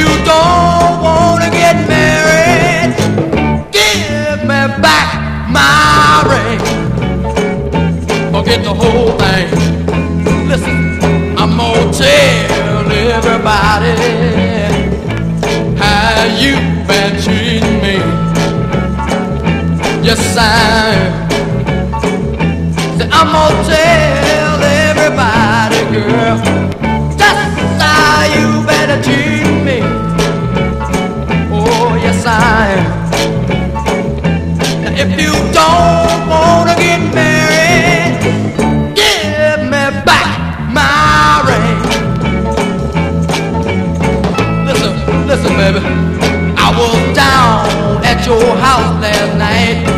don't wanna get married, give me back my ring. Forget the whole thing. Listen, I'm gonna tell everybody how you been treating me. Yes, I am. Say, I'm gonna tell everybody, girl, just how you better treat me. Oh, yes, I am. Now, if you don't wanna get married, give me back my ring. Listen, baby, I was down at your house last night.